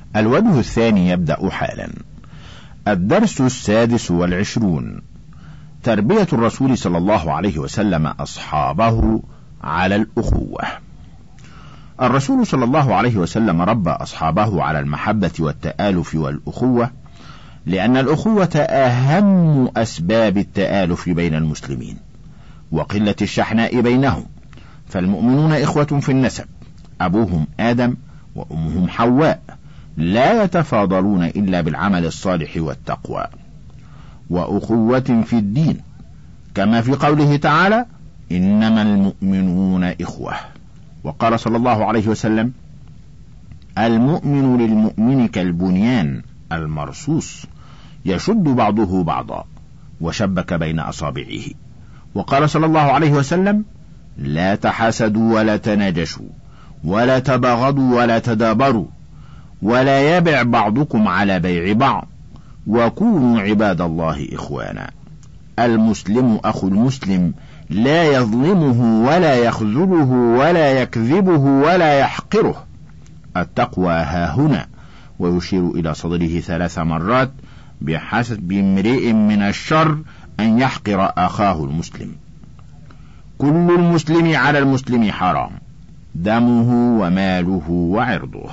الوجه الثاني يبدأ حالا. الدرس 26. تربية الرسول صلى الله عليه وسلم أصحابه على الأخوة. الرسول صلى الله عليه وسلم ربى أصحابه على المحبة والتآلف والأخوة، لأن الأخوة أهم أسباب التآلف بين المسلمين وقلة الشحناء بينهم، فالمؤمنون إخوة في النسب، أبوهم آدم وأمهم حواء، لا يتفاضلون إلا بالعمل الصالح والتقوى، وأخوة في الدين، كما في قوله تعالى: إنما المؤمنون إخوة. وقال صلى الله عليه وسلم: المؤمن للمؤمن كالبنيان المرصوص يشد بعضه بعضا، وشبك بين أصابعه. وقال صلى الله عليه وسلم: لا تحاسدوا ولا تناجشوا ولا تباغضوا ولا تدابروا، ولا يبع بعضكم على بيع بعض، وكونوا عباد الله إخوانا. المسلم أخو المسلم، لا يظلمه ولا يخذله ولا يكذبه ولا يحقره. التقوى هاهنا، ويشير إلى صدره 3 مرات: بحسب امرئ من الشر أن يحقر أخاه المسلم. كل المسلم على المسلم حرام، دمه وماله وعرضه.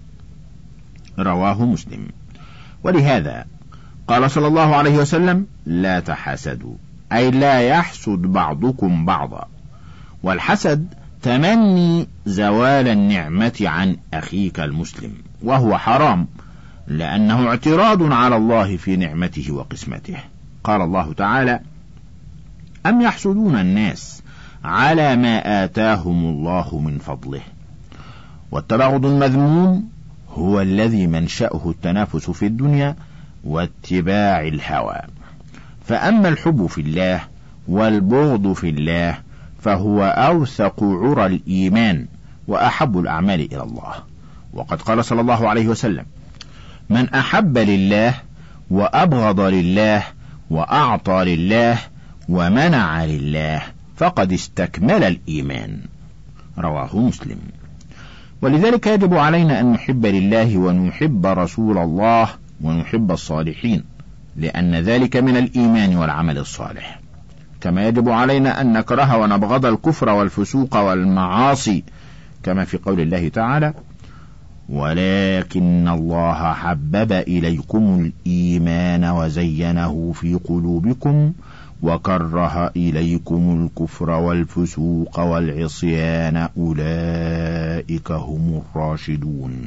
رواه مسلم. ولهذا قال صلى الله عليه وسلم: لا تحاسدوا، أي لا يحسد بعضكم بعضا. والحسد تمني زوال النعمة عن أخيك المسلم، وهو حرام، لأنه اعتراض على الله في نعمته وقسمته. قال الله تعالى: أم يحسدون الناس على ما آتاهم الله من فضله. والتباغض المذموم هو الذي منشأه التنافس في الدنيا واتباع الهوى. فأما الحب في الله والبغض في الله فهو أوثق عرى الإيمان وأحب الأعمال إلى الله. وقد قال صلى الله عليه وسلم: من أحب لله وأبغض لله وأعطى لله ومنع لله فقد استكمل الإيمان. رواه مسلم. ولذلك يجب علينا أن نحب لله ونحب رسول الله ونحب الصالحين، لأن ذلك من الإيمان والعمل الصالح. كما يجب علينا أن نكره ونبغض الكفر والفسوق والمعاصي، كما في قول الله تعالى: ولكن الله حبب إليكم الإيمان وزينه في قلوبكم وكره إليكم الكفر والفسوق والعصيان أولئك هم الراشدون.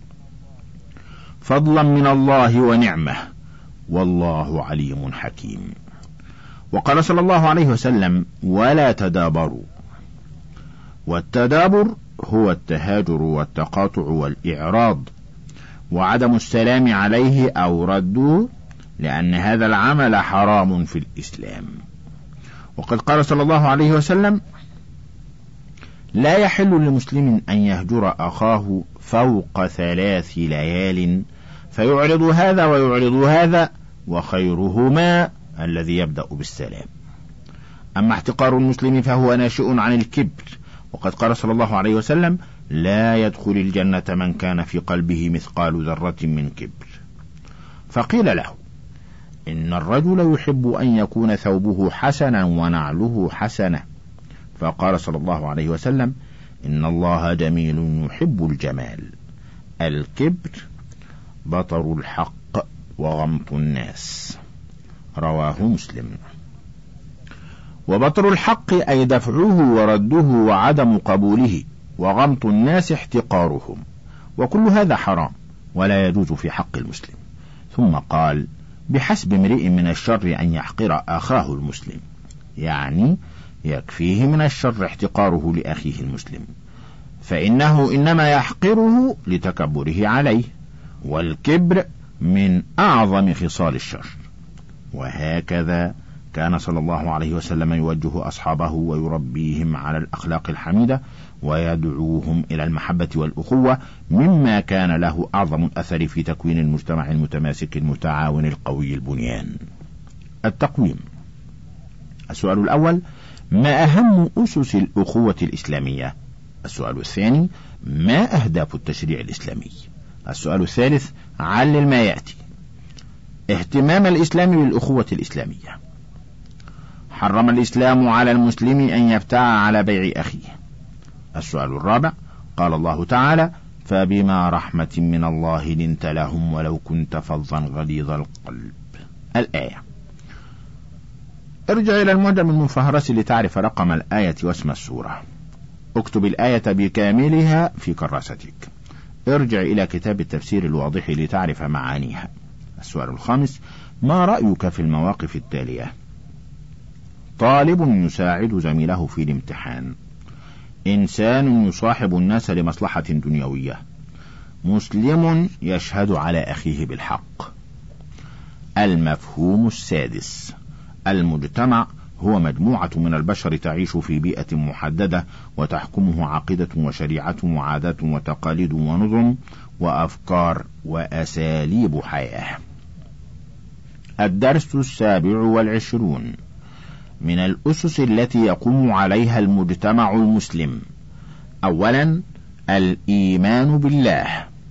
فضلا من الله ونعمه، والله عليم حكيم. وقال صلى الله عليه وسلم: ولا تدابروا. والتدابر هو التهاجر والتقاطع والإعراض وعدم السلام عليه أو رده، لأن هذا العمل حرام في الإسلام. وقد قال صلى الله عليه وسلم: لا يحل لمسلم أن يهجر أخاه فوق 3 ليال، فيعرض هذا ويعرض هذا، وخيرهما الذي يبدأ بالسلام. أما احتقار المسلم فهو ناشئ عن الكبر، وقد قال صلى الله عليه وسلم: لا يدخل الجنة من كان في قلبه مثقال ذرة من كبر. فقيل له: إن الرجل يحب أن يكون ثوبه حسنا ونعله حسنة. فقال صلى الله عليه وسلم: إن الله جميل يحب الجمال. الكبر بطر الحق وغمط الناس. رواه مسلم. وبطر الحق أي دفعه ورده وعدم قبوله، وغمط الناس احتقارهم، وكل هذا حرام ولا يجوز في حق المسلم. ثم قال: بحسب امرئ من الشر أن يحقر أخاه المسلم، يعني يكفيه من الشر احتقاره لأخيه المسلم، فإنه إنما يحقره لتكبره عليه، والكبر من أعظم خصال الشر. وهكذا كان صلى الله عليه وسلم يوجه أصحابه ويربيهم على الأخلاق الحميدة ويدعوهم إلى المحبة والأخوة، مما كان له أعظم الأثر في تكوين المجتمع المتماسك المتعاون القوي البنيان. التقويم. السؤال الأول: ما أهم أسس الأخوة الإسلامية؟ السؤال الثاني: ما أهداف التشريع الإسلامي؟ السؤال الثالث: علل ما يأتي. اهتمام الإسلام بالأخوة الإسلامية. حرم الإسلام على المسلم أن يبتاع على بيع أخيه. السؤال الرابع: قال الله تعالى: فبما رحمة من الله لنت لهم ولو كنت فظا غليظ القلب. الآية. ارجع إلى المعجم المفهرس لتعرف رقم الآية واسم السورة. اكتب الآية بكاملها في كراستك. ارجع إلى كتاب التفسير الواضح لتعرف معانيها. السؤال الخامس: ما رأيك في المواقف التالية؟ طالب يساعد زميله في الامتحان. إنسان يصاحب الناس لمصلحة دنيوية. مسلم يشهد على أخيه بالحق. المفهوم السادس: المجتمع هو مجموعة من البشر تعيش في بيئة محددة وتحكمه عقيدة وشريعة وعادات وتقاليد ونظم وأفكار وأساليب حياة. الدرس 27 من الأسس التي يقوم عليها المجتمع المسلم. أولا: الإيمان بالله.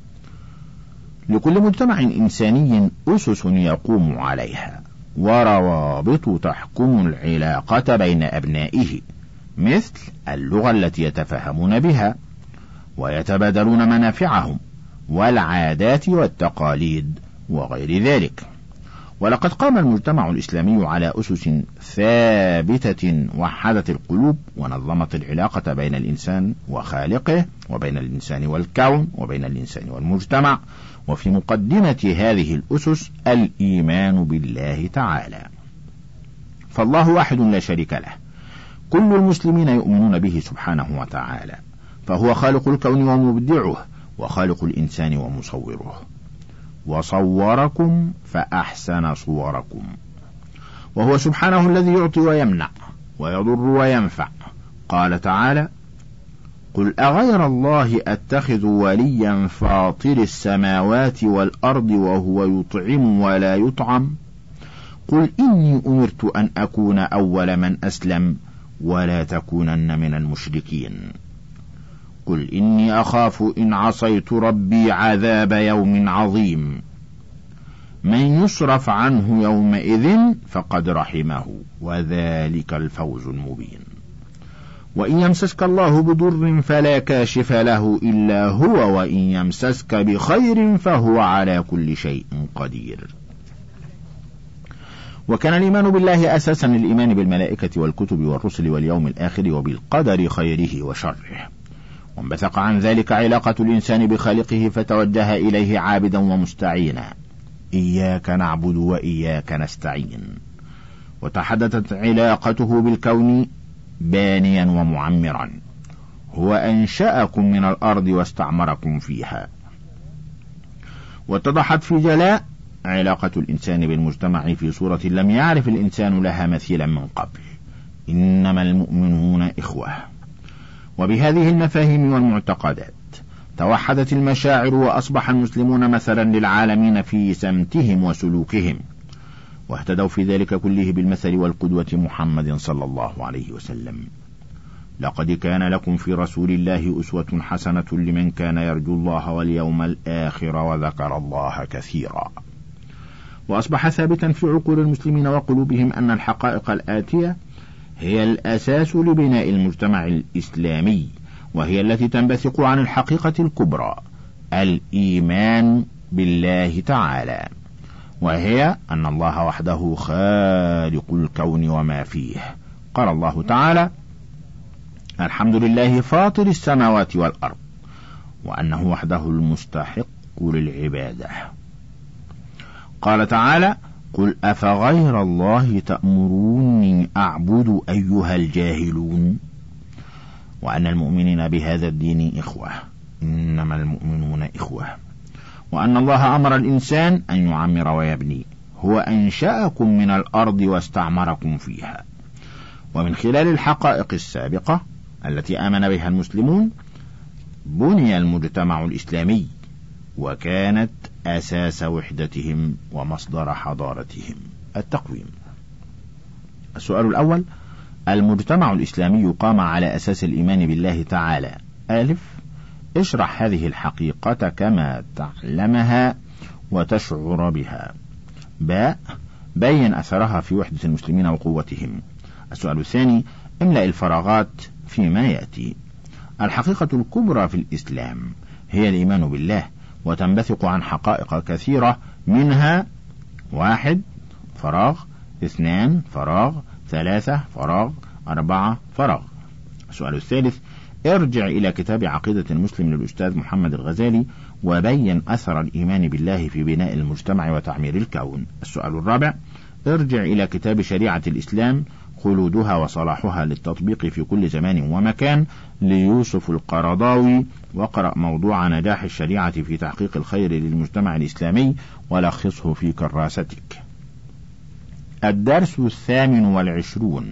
لكل مجتمع إنساني أسس يقوم عليها وروابط تحكم العلاقة بين أبنائه، مثل اللغة التي يتفاهمون بها ويتبادلون منافعهم، والعادات والتقاليد وغير ذلك. ولقد قام المجتمع الإسلامي على أسس ثابتة وحدت القلوب ونظمت العلاقة بين الإنسان وخالقه، وبين الإنسان والكون، وبين الإنسان والمجتمع. وفي مقدمة هذه الأسس الإيمان بالله تعالى. فالله واحد لا شريك له، كل المسلمين يؤمنون به سبحانه وتعالى، فهو خالق الكون ومبدعه، وخالق الإنسان ومصوره. وصوركم فأحسن صوركم، وهو سبحانه الذي يعطي ويمنع ويضر وينفع. قال تعالى: قل أغير الله أتخذ وليا فاطر السماوات والأرض وهو يطعم ولا يطعم، قل إني أمرت أن أكون أول من أسلم ولا تكونن من المشركين، قل إني أخاف إن عصيت ربي عذاب يوم عظيم، من يصرف عنه يومئذ فقد رحمه وذلك الفوز المبين. وإن يمسسك الله بضر فلا كاشف له إلا هو، وإن يمسسك بخير فهو على كل شيء قدير. وكان الإيمان بالله أساسا للإيمان بالملائكة والكتب والرسل واليوم الآخر وبالقدر خيره وشره. وانبثق عن ذلك علاقة الإنسان بخالقه فتوجه إليه عابدا ومستعينا: إياك نعبد وإياك نستعين. وتحدثت علاقته بالكون بانيا ومعمرا: هو أنشأكم من الأرض واستعمركم فيها. واتضحت في جلاء علاقة الإنسان بالمجتمع في صورة لم يعرف الإنسان لها مثيلا من قبل: إنما المؤمنون إخوة. وبهذه المفاهيم والمعتقدات توحدت المشاعر، وأصبح المسلمون مثلا للعالمين في سمتهم وسلوكهم، واهتدوا في ذلك كله بالمثل والقدوة محمد صلى الله عليه وسلم. لقد كان لكم في رسول الله أسوة حسنة لمن كان يرجو الله واليوم الآخر وذكر الله كثيرا. وأصبح ثابتا في عقول المسلمين وقلوبهم أن الحقائق الآتية هي الأساس لبناء المجتمع الإسلامي، وهي التي تنبثق عن الحقيقة الكبرى: الإيمان بالله تعالى، وهي أن الله وحده خالق الكون وما فيه. قال الله تعالى: الحمد لله فاطر السماوات والأرض، وأنه وحده المستحق للعبادة. قال تعالى: قل أفغير الله تأمروني أعبد أيها الجاهلون، وأن المؤمنين بهذا الدين إخوة، إنما المؤمنون إخوة، وأن الله أمر الإنسان أن يعمر ويبني، هو أنشأكم من الأرض واستعمركم فيها. ومن خلال الحقائق السابقة التي آمن بها المسلمون بني المجتمع الإسلامي، وكانت أساس وحدتهم ومصدر حضارتهم. التقويم. السؤال الأول: المجتمع الإسلامي قام على أساس الإيمان بالله تعالى: ألف، اشرح هذه الحقيقة كما تعلمها وتشعر بها. باء بين أثرها في وحدة المسلمين وقوتهم. السؤال الثاني املأ الفراغات فيما يأتي. الحقيقة الكبرى في الإسلام هي الإيمان بالله، وتنبثق عن حقائق كثيرة، منها 1 فراغ، 2 فراغ، 3 فراغ، 4 فراغ. السؤال الثالث ارجع إلى كتاب عقيدة المسلم للأستاذ محمد الغزالي وبين أثر الإيمان بالله في بناء المجتمع وتعمير الكون. السؤال الرابع ارجع إلى كتاب شريعة الإسلام خلودها وصلاحها للتطبيق في كل زمان ومكان ليوسف القرضاوي، وقرأ موضوع نجاح الشريعة في تحقيق الخير للمجتمع الإسلامي ولخصه في كراستك. الدرس 28.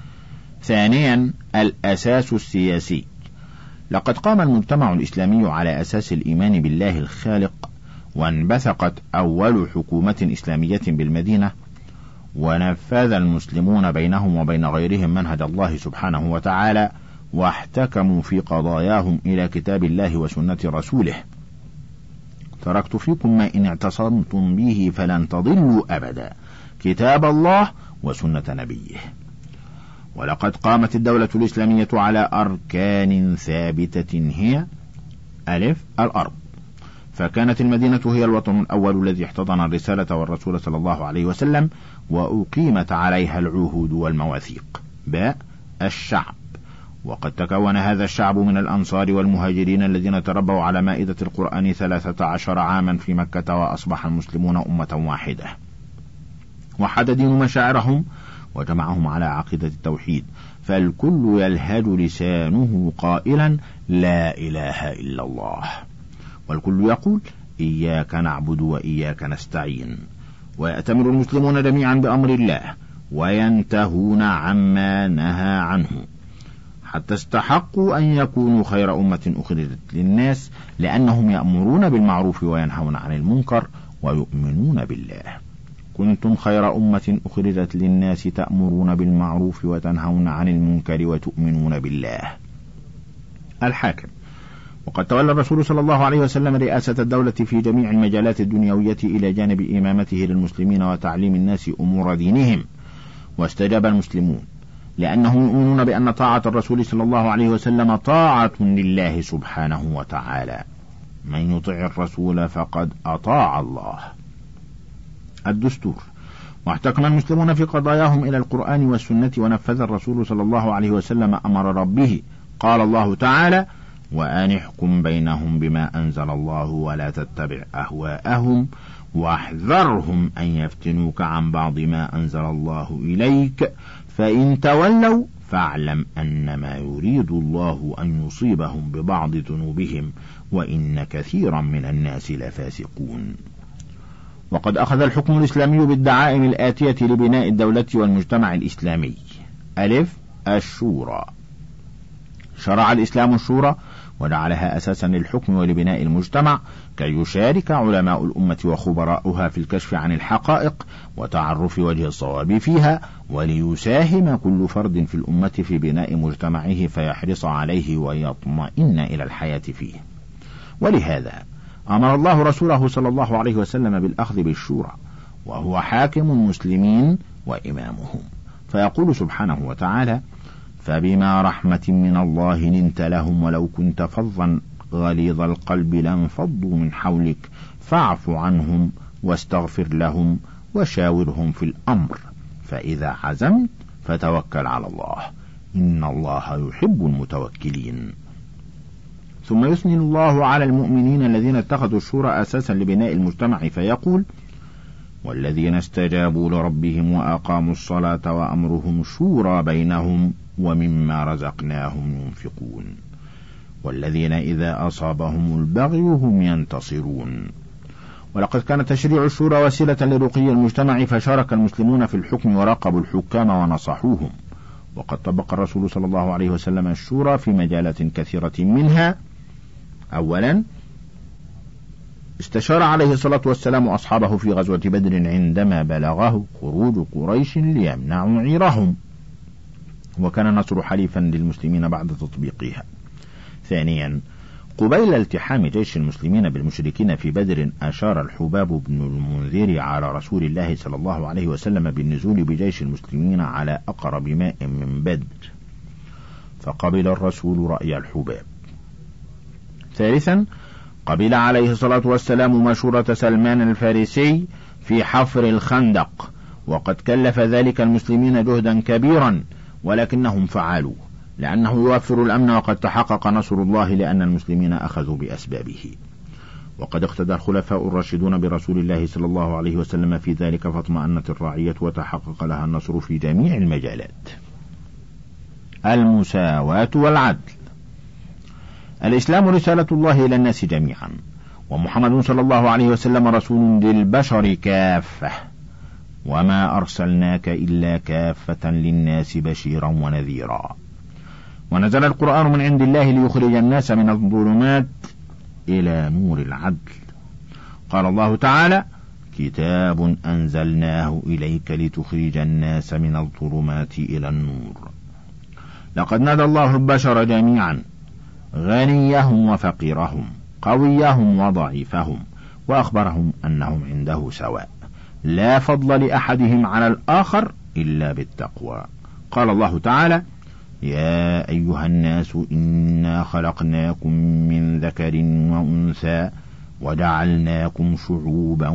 ثانيا الأساس السياسي. لقد قام المجتمع الإسلامي على أساس الإيمان بالله الخالق، وانبثقت أول حكومة إسلامية بالمدينة، ونفذ المسلمون بينهم وبين غيرهم منهج الله سبحانه وتعالى، واحتكموا في قضاياهم إلى كتاب الله وسنة رسوله. تركت فيكم ما إن اعتصمتم به فلن تضلوا أبدا، كتاب الله وسنة نبيه. ولقد قامت الدولة الإسلامية على أركان ثابتة هي: الأرض، فكانت المدينة هي الوطن الأول الذي احتضن الرسالة والرسول صلى الله عليه وسلم، وأقيمت عليها العهود والمواثيق. الشعب، وقد تكون هذا الشعب من الأنصار والمهاجرين الذين تربوا على مائدة القرآن 13 عاما في مكة، وأصبح المسلمون أمة واحدة، وحد دين مشاعرهم وجمعهم على عقيدة التوحيد، فالكل يلهج لسانه قائلا لا إله إلا الله، والكل يقول إياك نعبد وإياك نستعين، ويأتمر المسلمون جميعا بأمر الله وينتهون عما نهى عنه، حتى استحقوا أن يكونوا خير أمة أخرجت للناس، لأنهم يأمرون بالمعروف وينهون عن المنكر ويؤمنون بالله. كنتم خير أمة أخرجت للناس تأمرون بالمعروف وتنهون عن المنكر وتؤمنون بالله. الحاكم، وقد تولى الرسول صلى الله عليه وسلم رئاسة الدولة في جميع المجالات الدنيوية إلى جانب إمامته للمسلمين وتعليم الناس أمور دينهم، واستجاب المسلمون لأنهم يؤمنون بأن طاعة الرسول صلى الله عليه وسلم طاعة لله سبحانه وتعالى. من يطع الرسول فقد أطاع الله. الدستور، واحتكم المسلمون في قضاياهم إلى القرآن والسنة، ونفذ الرسول صلى الله عليه وسلم أمر ربه. قال الله تعالى: وأن احكم بينهم بما أنزل الله ولا تتبع أهواءهم واحذرهم أن يفتنوك عن بعض ما أنزل الله إليك فإن تولوا فاعلم أنما يريد الله أن يصيبهم ببعض ذنوبهم وإن كثيرا من الناس لفاسقون. وقد أخذ الحكم الإسلامي بالدعائم الآتية لبناء الدولة والمجتمع الإسلامي. الشورى، شرع الإسلام الشورى وجعلها أساسا للحكم ولبناء المجتمع، كي يشارك علماء الأمة وخبراؤها في الكشف عن الحقائق وتعرف وجه الصواب فيها، وليساهم كل فرد في الأمة في بناء مجتمعه فيحرص عليه ويطمئن إلى الحياة فيه. ولهذا أمر الله رسوله صلى الله عليه وسلم بالأخذ بالشورى، وهو حاكم المسلمين وإمامهم، فيقول سبحانه وتعالى: فبما رحمة من الله لنت لهم ولو كنت فظا غليظ القلب لانفضوا من حولك فاعف عنهم واستغفر لهم وشاورهم في الأمر فإذا عزمت فتوكل على الله إن الله يحب المتوكلين. ثم يثني الله على المؤمنين الذين اتخذوا الشورى أساسا لبناء المجتمع فيقول: والذين استجابوا لربهم وأقاموا الصلاة وأمرهم شورى بينهم ومما رزقناهم ينفقون والذين إذا أصابهم البغي هم ينتصرون. ولقد كان تشريع الشورى وسيلة لرقي المجتمع، فشارك المسلمون في الحكم وراقبوا الحكام ونصحوهم. وقد طبق الرسول صلى الله عليه وسلم الشورى في مجالات كثيرة، منها: أولا، استشار عليه الصلاة والسلام أصحابه في غزوة بدر عندما بلغه خروج قريش ليمنعوا عيرهم، وكان النصر حليفا للمسلمين بعد تطبيقها. ثانيا، قبيل التحام جيش المسلمين بالمشركين في بدر أشار الحباب بن المنذر على رسول الله صلى الله عليه وسلم بالنزول بجيش المسلمين على أقرب ماء من بدر، فقبل الرسول رأي الحباب. ثالثا، قبل عليه الصلاة والسلام مشورة سلمان الفارسي في حفر الخندق، وقد كلف ذلك المسلمين جهدا كبيرا ولكنهم فعلوا لأنه يوفر الأمن، وقد تحقق نصر الله لأن المسلمين أخذوا بأسبابه. وقد اقتدى الخلفاء الراشدون برسول الله صلى الله عليه وسلم في ذلك، فاطمأنت الرعية وتحقق لها النصر في جميع المجالات. المساواة والعدل. الإسلام رسالة الله إلى الناس جميعا، ومحمد صلى الله عليه وسلم رسول للبشر كافة، وما أرسلناك إلا كافة للناس بشيرا ونذيرا. ونزل القرآن من عند الله ليخرج الناس من الظلمات إلى نور العدل. قال الله تعالى: كتاب أنزلناه إليك لتخرج الناس من الظلمات إلى النور. لقد نادى الله البشر جميعا، غنيهم وفقيرهم، قويهم وضعيفهم، وأخبرهم أنهم عنده سواء، لا فضل لأحدهم على الآخر إلا بالتقوى. قال الله تعالى: يا أيها الناس إنا خلقناكم من ذكر وأنثى وجعلناكم شعوبا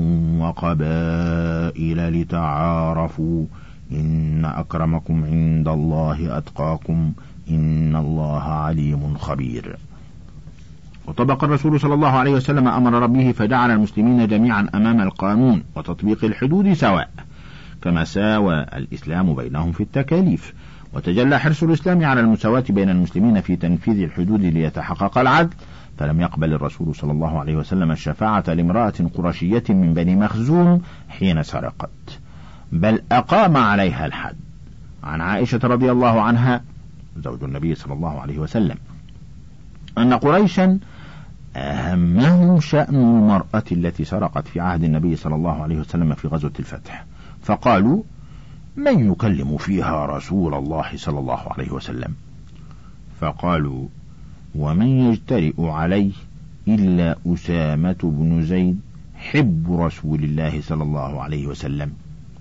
وقبائل لتعارفوا إن أكرمكم عند الله أتقاكم إن الله عليم خبير. وطبق الرسول صلى الله عليه وسلم أمر ربه فجعل المسلمين جميعا أمام القانون وتطبيق الحدود سواء، كما ساوى الإسلام بينهم في التكاليف. وتجلى حرص الإسلام على المساواة بين المسلمين في تنفيذ الحدود ليتحقق العدل، فلم يقبل الرسول صلى الله عليه وسلم الشفاعة لامرأة قرشية من بني مخزوم حين سرقت، بل أقام عليها الحد. عن عائشة رضي الله عنها زوج النبي صلى الله عليه وسلم أن قريشا أهمهم شأن المرأة التي سرقت في عهد النبي صلى الله عليه وسلم في غزوة الفتح، فقالوا: من يكلم فيها رسول الله صلى الله عليه وسلم؟ فقالوا: ومن يجترئ عليه إلا أسامة بن زيد حب رسول الله صلى الله عليه وسلم.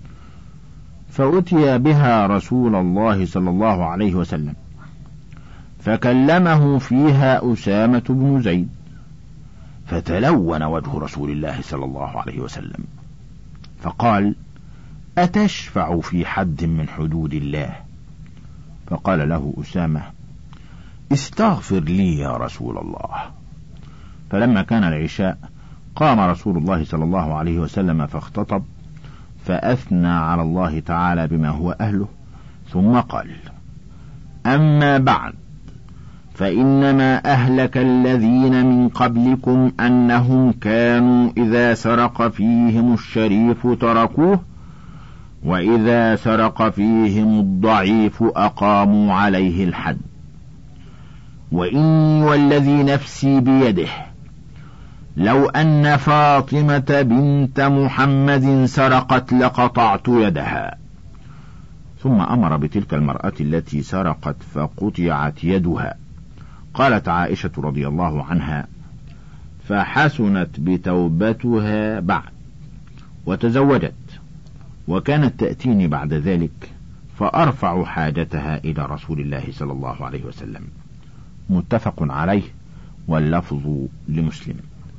فأتي بها رسول الله صلى الله عليه وسلم فكلمه فيها أسامة بن زيد، فتلون وجه رسول الله صلى الله عليه وسلم، فقال: أتشفع في حد من حدود الله؟ فقال له أسامة: استغفر لي يا رسول الله. فلما كان العشاء قام رسول الله صلى الله عليه وسلم فاختطب، فأثنى على الله تعالى بما هو أهله، ثم قال: أما بعد، فإنما أهلك الذين من قبلكم أنهم كانوا إذا سرق فيهم الشريف تركوه، وإذا سرق فيهم الضعيف أقاموا عليه الحد. وإني والذي نفسي بيده لو أن فاطمة بنت محمد سرقت لقطعت يدها. ثم أمر بتلك المرأة التي سرقت فقطعت يدها. قالت عائشة رضي الله عنها: فحسنت بتوبتها بعد وتزوجت، وكانت تأتيني بعد ذلك فأرفع حاجتها إلى رسول الله صلى الله عليه وسلم. متفق عليه، واللفظ لمسلم.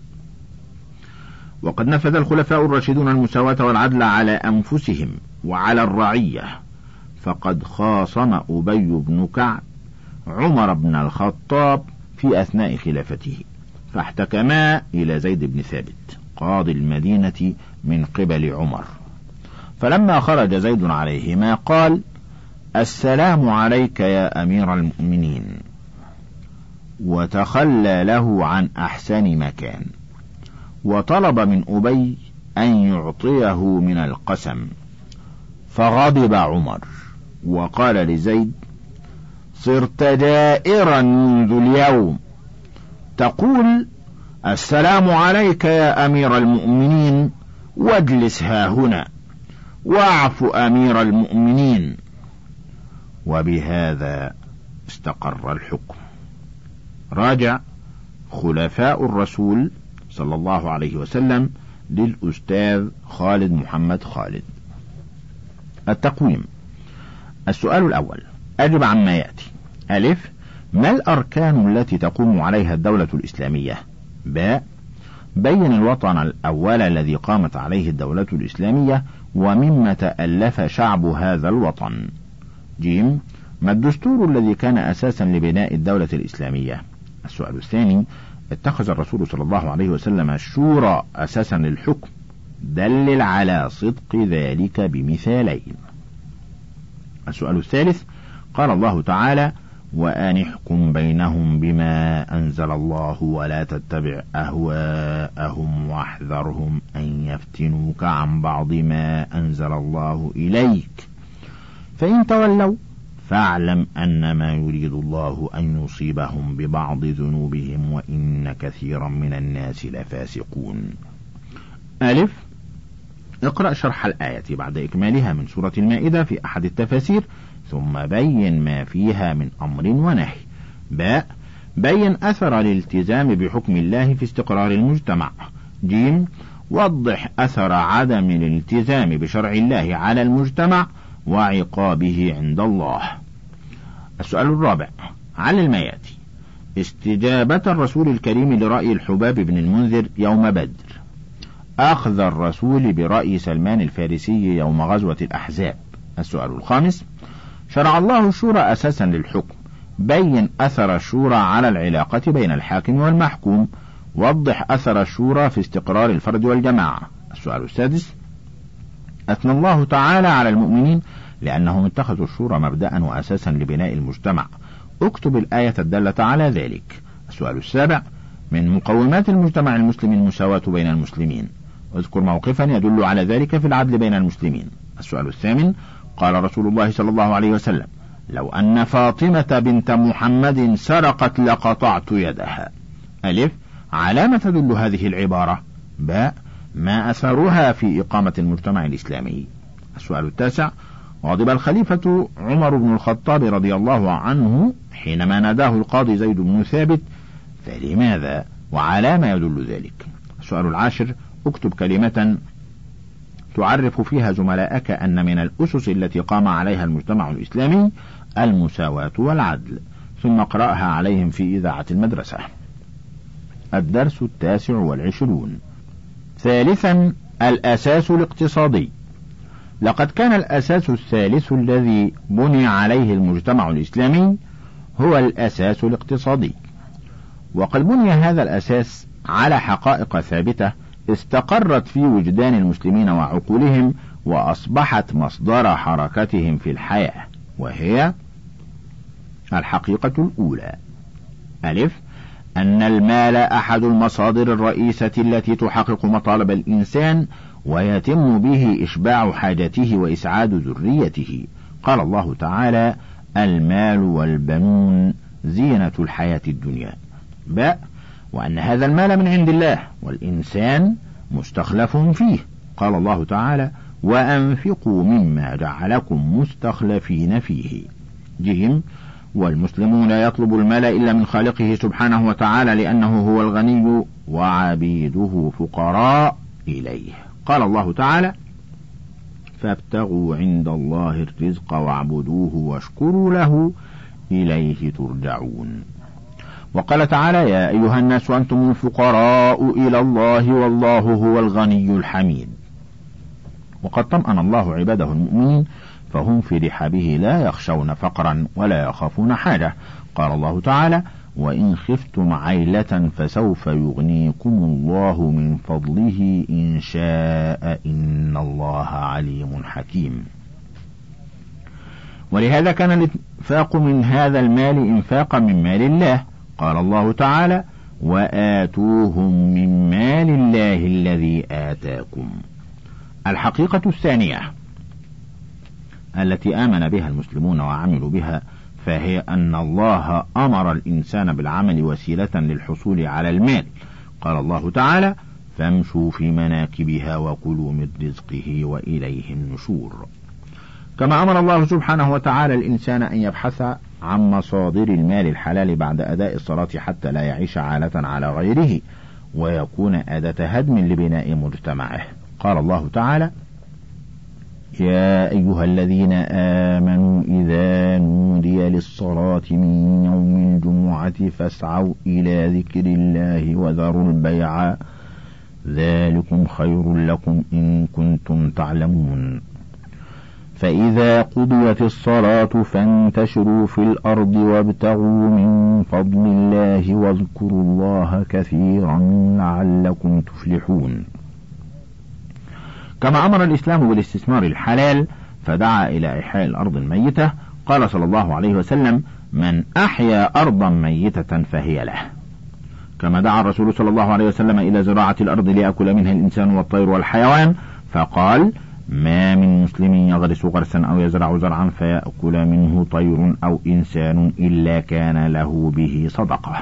وقد نفذ الخلفاء الراشدون المساواة والعدل على أنفسهم وعلى الرعية، فقد خاصم أبي بن كعب عمر بن الخطاب في أثناء خلافته، فاحتكما إلى زيد بن ثابت قاضي المدينة من قبل عمر، فلما خرج زيد عليهما قال: السلام عليك يا أمير المؤمنين، وتخلى له عن أحسن مكان، وطلب من أبي أن يعطيه من القسم، فغضب عمر وقال لزيد: صرت جائرا منذ اليوم، تقول السلام عليك يا أمير المؤمنين واجلس هاهنا، واعف أمير المؤمنين. وبهذا استقر الحكم. راجع خلفاء الرسول صلى الله عليه وسلم للأستاذ خالد محمد خالد. التقويم. السؤال الأول، أجب عما يأتي. ألف، ما الأركان التي تقوم عليها الدولة الإسلامية؟ باء، بين الوطن الأول الذي قامت عليه الدولة الإسلامية ومما تألف شعب هذا الوطن. جيم، ما الدستور الذي كان أساسا لبناء الدولة الإسلامية؟ السؤال الثاني، اتخذ الرسول صلى الله عليه وسلم الشورى أساسا للحكم، دلل على صدق ذلك بمثالين. السؤال الثالث، قال الله تعالى: وأن احكم بينهم بما أنزل الله ولا تتبع أهواءهم واحذرهم أن يفتنوك عن بعض ما أنزل الله إليك فإن تولوا فاعلم أنما يريد الله أن يصيبهم ببعض ذنوبهم وإن كثيرا من الناس لفاسقون. ألف، اقرأ شرح الآية بعد إكمالها من سورة المائدة في أحد التفاسير ثم بين ما فيها من أمر ونهي. باء، بين أثر الالتزام بحكم الله في استقرار المجتمع. جيم، وضح أثر عدم الالتزام بشرع الله على المجتمع وعقابه عند الله. السؤال الرابع، علل ما يأتي. استجابة الرسول الكريم لرأي الحباب بن المنذر يوم بدر، أخذ الرسول برأي سلمان الفارسي يوم غزوة الأحزاب. السؤال الخامس، شرع الله الشورى أساسا للحكم، بين أثر الشورى على العلاقة بين الحاكم والمحكوم، وضح أثر الشورى في استقرار الفرد والجماعة. السؤال السادس، أثنى الله تعالى على المؤمنين لأنهم اتخذوا الشورى مبدأ وأساسا لبناء المجتمع، اكتب الآية الدالة على ذلك. السؤال السابع، من مقومات المجتمع المسلم المساواة بين المسلمين، اذكر موقفا يدل على ذلك في العدل بين المسلمين. السؤال الثامن، قال رسول الله صلى الله عليه وسلم: لو أن فاطمة بنت محمد سرقت لقطعت يدها. ألف، على ما تدل هذه العبارة؟ باء، ما أثرها في إقامة المجتمع الإسلامي. السؤال التاسع، غضب الخليفة عمر بن الخطاب رضي الله عنه حينما ناداه القاضي زيد بن ثابت، فلماذا وعلى ما يدل ذلك؟ السؤال العاشر، اكتب كلمة تعرف فيها زملائك أن من الأسس التي قام عليها المجتمع الإسلامي المساواة والعدل، ثم اقرأها عليهم في إذاعة المدرسة. الدرس 29. ثالثا، الأساس الاقتصادي. لقد كان الأساس الثالث الذي بني عليه المجتمع الإسلامي هو الأساس الاقتصادي، وقد بني هذا الأساس على حقائق ثابتة استقرت في وجدان المسلمين وعقولهم وأصبحت مصدر حركتهم في الحياة، وهي الحقيقة الأولى. ألف، أن المال أحد المصادر الرئيسة التي تحقق مطالب الإنسان ويتم به إشباع حاجته وإسعاد ذريته. قال الله تعالى: المال والبنون زينة الحياة الدنيا. باء، وأن هذا المال من عند الله والإنسان مستخلف فيه. قال الله تعالى: وأنفقوا مما جعلكم مستخلفين فيه. جيم، والمسلمون لا يطلب المال إلا من خالقه سبحانه وتعالى لأنه هو الغني وعبيده فقراء إليه. قال الله تعالى: فابتغوا عند الله الرزق واعبدوه واشكروا له إليه ترجعون. وقال تعالى: يا أيها الناس أنتم الفقراء إلى الله والله هو الغني الحميد. وقد طمأن الله عباده المؤمنين فهم في رحابه لا يخشون فقرا ولا يخافون حاجة. قال الله تعالى: وإن خفتم عيلة فسوف يغنيكم الله من فضله إن شاء إن الله عليم حكيم. ولهذا كان الإنفاق من هذا المال إنفاقا من مال الله. قال الله تعالى: وآتوهم من مال الله الذي آتاكم. الحقيقة الثانية التي آمن بها المسلمون وعملوا بها فهي أن الله أمر الإنسان بالعمل وسيلة للحصول على المال. قال الله تعالى: فامشوا في مناكبها وكلوا من رزقه وإليه النشور. كما أمر الله سبحانه وتعالى الإنسان أن يبحث عن مصادر المال الحلال بعد أداء الصلاة حتى لا يعيش عالة على غيره ويكون أداة هدم لبناء مجتمعه. قال الله تعالى: يا أيها الذين آمنوا إذا نودي للصلاة من يوم الجمعة فاسعوا إلى ذكر الله وذروا البيع ذلكم خير لكم إن كنتم تعلمون. فإذا قضيت الصلاة فانتشروا في الأرض وابتغوا من فضل الله واذكروا الله كثيرا لعلكم تفلحون. كما أمر الإسلام بالاستثمار الحلال فدعا إلى إحياء الأرض الميتة. قال صلى الله عليه وسلم: من أحيا أرضا ميتة فهي له. كما دعا الرسول صلى الله عليه وسلم إلى زراعة الأرض ليأكل منها الإنسان والطير والحيوان، فقال: ما من مسلم يغرس غرسا أو يزرع زرعا فيأكل منه طير أو إنسان إلا كان له به صدقة.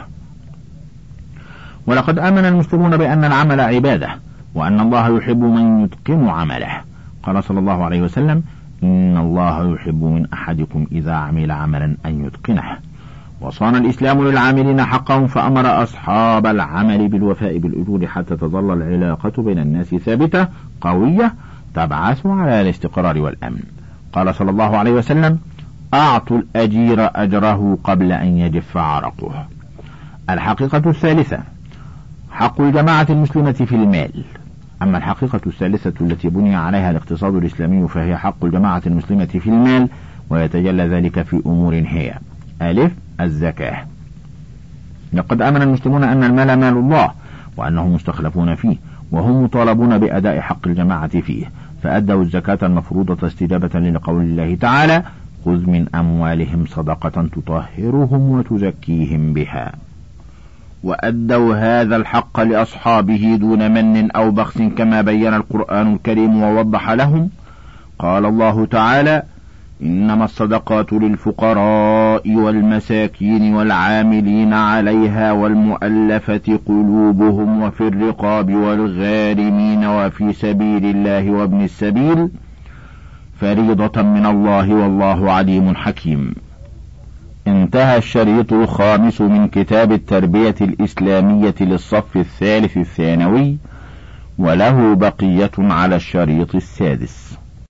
ولقد آمن المسلمون بأن العمل عبادة وأن الله يحب من يتقن عمله. قال صلى الله عليه وسلم: إن الله يحب من أحدكم إذا عمل عملا أن يتقنه. وصان الإسلام للعاملين حقهم فأمر أصحاب العمل بالوفاء بالأجور حتى تظل العلاقة بين الناس ثابتة قوية تبعث على الاستقرار والأمن. قال صلى الله عليه وسلم: أعطوا الأجير أجره قبل أن يجف عرقه. الحقيقة الثالثة: حق الجماعة المسلمة في المال. أما الحقيقة الثالثة التي بني عليها الاقتصاد الإسلامي فهي حق الجماعة المسلمة في المال، ويتجلى ذلك في أمور هي: ألف: الزكاة. لقد آمن المسلمون أن المال مال الله وأنهم مستخلفون فيه وهم مطالبون بأداء حق الجماعة فيه، فأدوا الزكاة المفروضة استجابة لقول الله تعالى: خذ من أموالهم صدقة تطهرهم وتزكيهم بها. وأدوا هذا الحق لأصحابه دون من أو بخس كما بين القرآن الكريم ووضح لهم. قال الله تعالى: إنما الصدقات للفقراء والمساكين والعاملين عليها والمؤلفة قلوبهم وفي الرقاب والغارمين وفي سبيل الله وابن السبيل فريضة من الله والله عليم حكيم. انتهى الشريط الخامس من كتاب التربية الإسلامية للصف الثالث الثانوي، وله بقية على الشريط السادس.